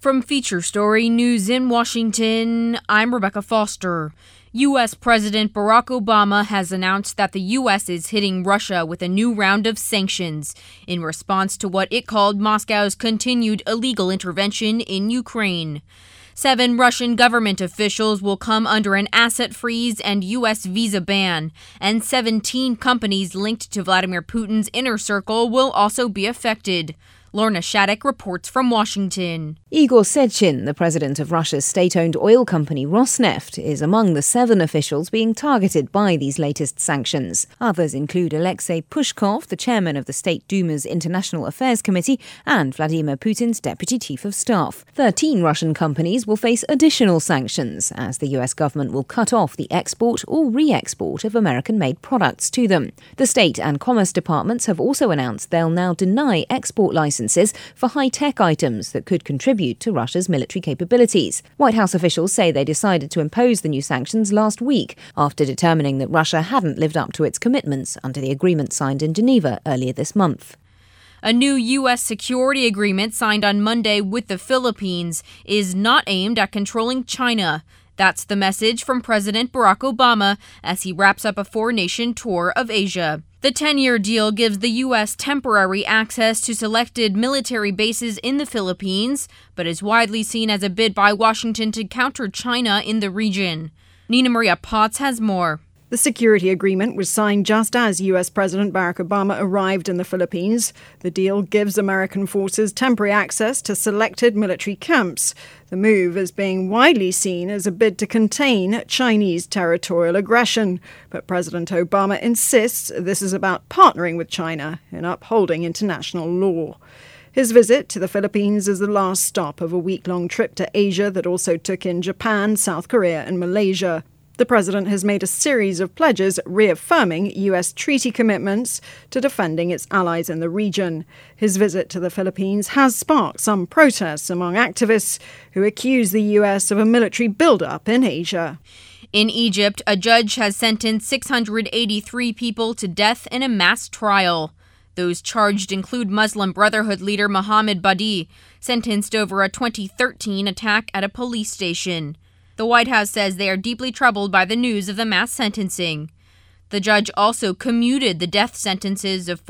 From Feature Story News in Washington, I'm Rebecca Foster. U.S. President Barack Obama has announced that the U.S. is hitting Russia with a new round of sanctions in response to what it called Moscow's continued illegal intervention in Ukraine. 7 Russian government officials will come under an asset freeze and U.S. visa ban, and 17 companies linked to Vladimir Putin's inner circle will also be affected. Lorna Shattuck reports from Washington. Igor Sechin, the president of Russia's state-owned oil company Rosneft, is among the 7 officials being targeted by these latest sanctions. Others include Alexei Pushkov, the chairman of the State Duma's International Affairs Committee, and Vladimir Putin's deputy chief of staff. 13 Russian companies will face additional sanctions, as the US government will cut off the export or re-export of American-made products to them. The State and Commerce departments have also announced they'll now deny export licenses for high-tech items that could contribute to Russia's military capabilities. White House officials say they decided to impose the new sanctions last week after determining that Russia hadn't lived up to its commitments under the agreement signed in Geneva earlier this month. A new U.S. security agreement signed on Monday with the Philippines is not aimed at controlling China. That's the message from President Barack Obama as he wraps up a 4-nation tour of Asia. The 10-year deal gives the U.S. temporary access to selected military bases in the Philippines, but is widely seen as a bid by Washington to counter China in the region. Nina Maria Potts has more. The security agreement was signed just as U.S. President Barack Obama arrived in the Philippines. The deal gives American forces temporary access to selected military camps. The move is being widely seen as a bid to contain Chinese territorial aggression. But President Obama insists this is about partnering with China in upholding international law. His visit to the Philippines is the last stop of a week-long trip to Asia that also took in Japan, South Korea and Malaysia. The president has made a series of pledges reaffirming U.S. treaty commitments to defending its allies in the region. His visit to the Philippines has sparked some protests among activists who accuse the U.S. of a military buildup in Asia. In Egypt, a judge has sentenced 683 people to death in a mass trial. Those charged include Muslim Brotherhood leader Mohammed Badi, sentenced over a 2013 attack at a police station. The White House says they are deeply troubled by the news of the mass sentencing. The judge also commuted the death sentences of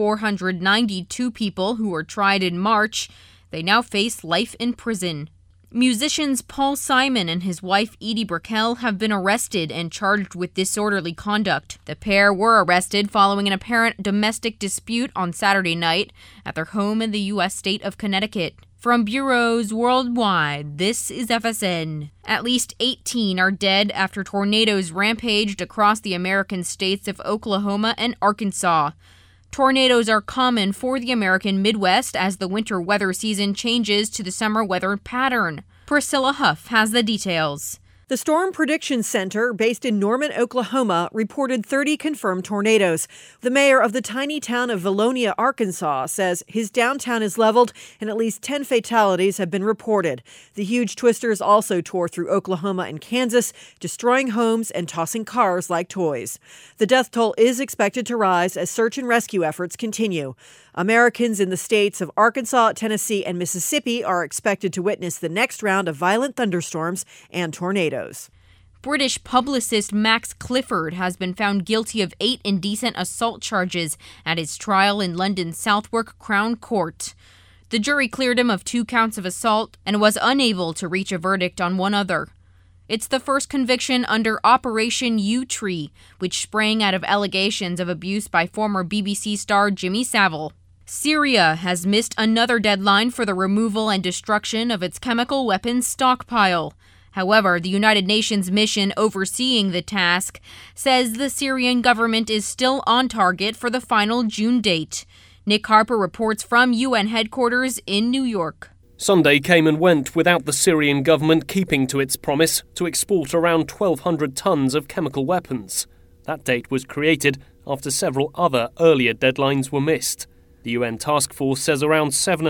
492 people who were tried in March. They now face life in prison. Musicians Paul Simon and his wife Edie Brickell have been arrested and charged with disorderly conduct. The pair were arrested following an apparent domestic dispute on Saturday night at their home in the U.S. state of Connecticut. From bureaus worldwide, this is FSN. At least 18 are dead after tornadoes rampaged across the American states of Oklahoma and Arkansas. Tornadoes are common for the American Midwest as the winter weather season changes to the summer weather pattern. Priscilla Huff has the details. The Storm Prediction Center, based in Norman, Oklahoma, reported 30 confirmed tornadoes. The mayor of the tiny town of Vilonia, Arkansas, says his downtown is leveled and at least 10 fatalities have been reported. The huge twisters also tore through Oklahoma and Kansas, destroying homes and tossing cars like toys. The death toll is expected to rise as search and rescue efforts continue. Americans in the states of Arkansas, Tennessee, and Mississippi are expected to witness the next round of violent thunderstorms and tornadoes. British publicist Max Clifford has been found guilty of 8 indecent assault charges at his trial in London's Southwark Crown Court. The jury cleared him of 2 counts of assault and was unable to reach a verdict on one other. It's the first conviction under Operation Yewtree, which sprang out of allegations of abuse by former BBC star Jimmy Savile. Syria has missed another deadline for the removal and destruction of its chemical weapons stockpile. However, the United Nations mission overseeing the task says the Syrian government is still on target for the final June date. Nick Harper reports from UN headquarters in New York. Sunday came and went without the Syrian government keeping to its promise to export around 1,200 tons of chemical weapons. That date was created after several other earlier deadlines were missed. The UN task force says around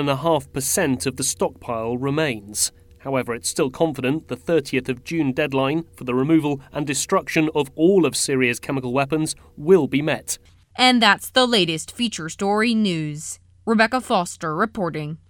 7.5% of the stockpile remains. However, it's still confident the 30th of June deadline for the removal and destruction of all of Syria's chemical weapons will be met. And that's the latest Feature Story news. Rebecca Foster reporting.